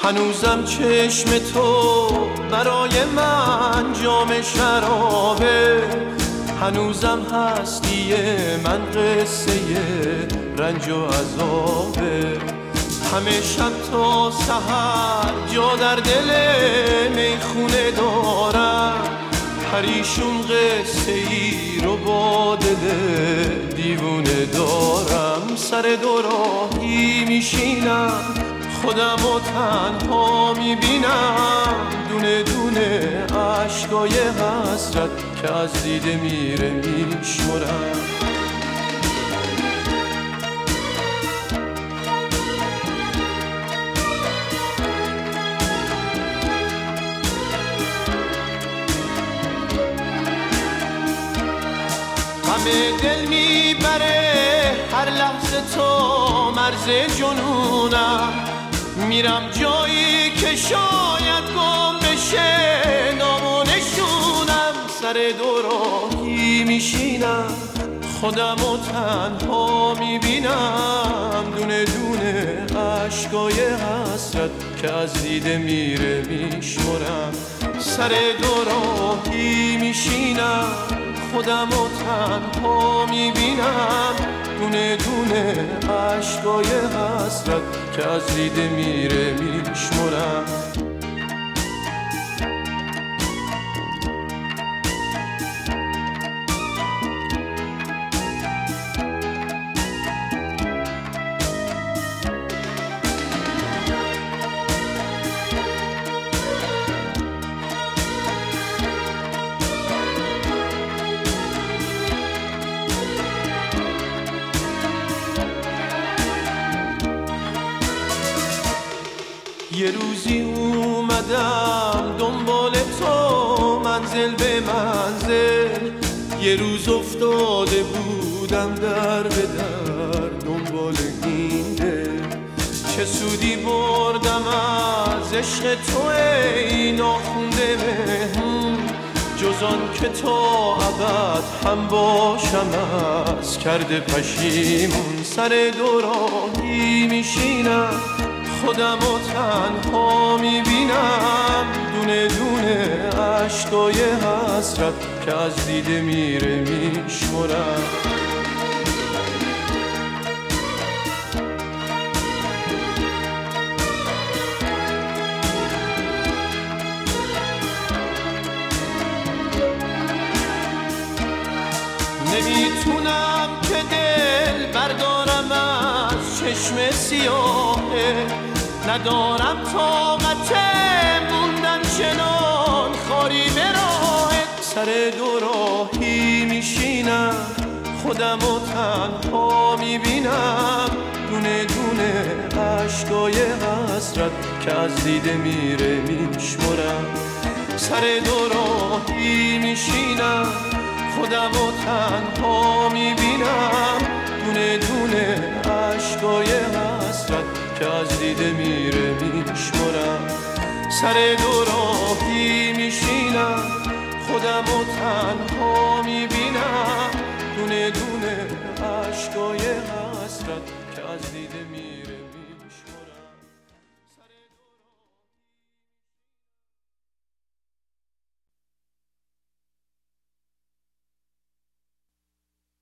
هنوزم چشم تو برای من جام شرابه، هنوزم هستی من قصه رنج و عذابه. همه شب تا سحر جا در دل میخونه دارم، پریشون قصه ای رو با دل دیوونه دارم. سر دو راهی میشینم خودم و تنها میبینم، دونه دونه عشقای حسرت که از دیده میره میشمرم. همه دل میبره هر لحظه تو مرز جنونم، میرم جایی که شاید گم بشه نام و نشونم. سر دو راهی میشینم خودم و تنها میبینم، دونه دونه عشقای حسرت که از دیده میره میشمرم. سر دو راهی میشینم خودم و تنها میبینم، دونه دونه عشقای حسرت که از دیده میره میشمرم. یه روزی اومدم دنبال تو منزل به منزل، یه روز افتاده بودم در به در دنبال این دل. چه سودی بردم از عشق تو ای ناخونده مهمون، جز آن که تا ابد هم باشم از کرده پشیمون. سر دو راهی میشینم خودم و تنها میبینم، دونه دونه عشقای حسرت که از دیده میره میشمرم. نمیتونم که دل بردارم از چشم سیاهه، ندارم طاقت موندن چنان خاری به راهت. سر دو راهی میشینم خودم و تنها میبینم، دونه دونه عشقای حسرت که از دیده میره میشمرم. سر دو راهی میشینم خودم و تنها میبینم، دونه دونه عشقای حسرت که از دیده میره میشمرم. سر دو راه